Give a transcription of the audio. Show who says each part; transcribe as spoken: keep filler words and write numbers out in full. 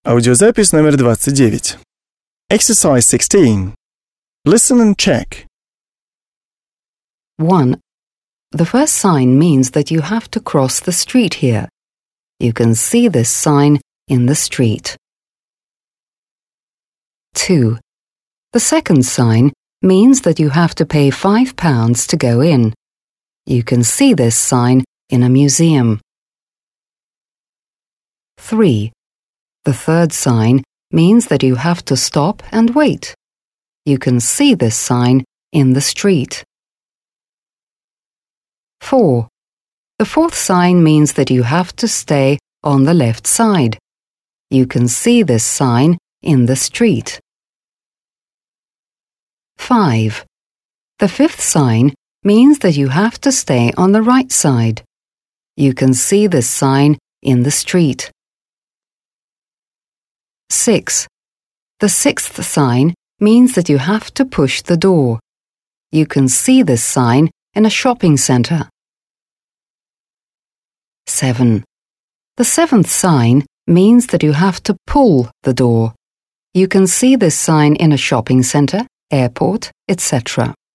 Speaker 1: Аудиозапись номер двадцать девять. Exercise sixteen. Listen and check.
Speaker 2: one. The first sign means that you have to cross the street here. You can see this sign in the street. two. The second sign means that you have to pay five pounds to go in. You can see this sign in a museum. three. The third sign means that you have to stop and wait. You can see this sign in the street. four. The fourth sign means that you have to stay on the left side. You can see this sign in the street. five. The fifth sign means that you have to stay on the right side. You can see this sign in the street. six. The sixth sign means that you have to push the door. You can see this sign in a shopping center. seven. The seventh sign means that you have to pull the door. You can see this sign in a shopping center, airport, et cetera.